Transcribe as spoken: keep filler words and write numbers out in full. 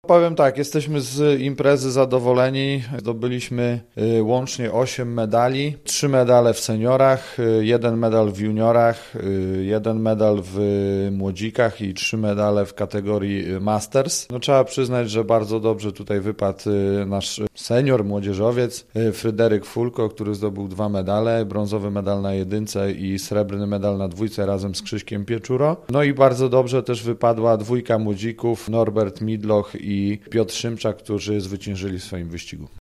Powiem tak, jesteśmy z imprezy zadowoleni. Zdobyliśmy y, łącznie osiem medali, trzy medale w seniorach, y, jeden medal w juniorach, y, jeden medal w młodzikach i trzy medale w kategorii Masters. No, trzeba przyznać, że bardzo dobrze tutaj wypadł y, nasz senior, młodzieżowiec y, Fryderyk Fulko, który zdobył dwa medale, brązowy medal na jedynce i srebrny medal na dwójce razem z Krzyśkiem Pieczuro. No i bardzo dobrze też wypadła dwójka młodzików, Norbert Midloch i Piotr Szymczak, którzy zwyciężyli w swoim wyścigu.